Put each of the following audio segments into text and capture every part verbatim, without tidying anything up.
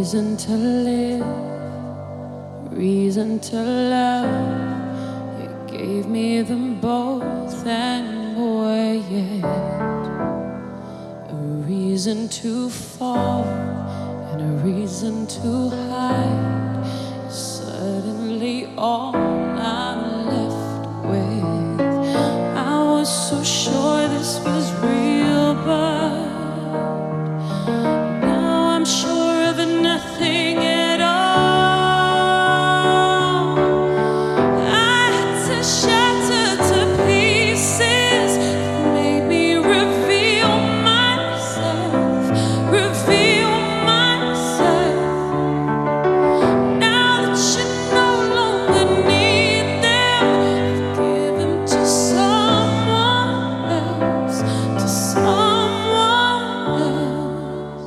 reason to live, reason to love. You gave me them both, and boy, yet a reason to fall and a reason to hide. Suddenly, all I'm left with. I was so sure this was real, but now I'm sure of nothing at all. I had to shatter to pieces, made me reveal myself, reveal myself. Now that you no longer need them, give them to someone else, to someone else.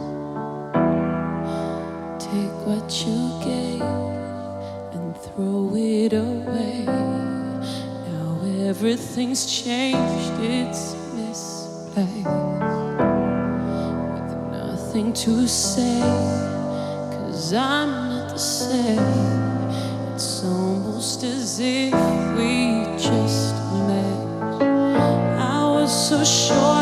Take what you gave and throw it away. Now everything's changed, it's misplaced. With nothing to say, 'cause I'm not the same. It's almost as if we just met. I was so sure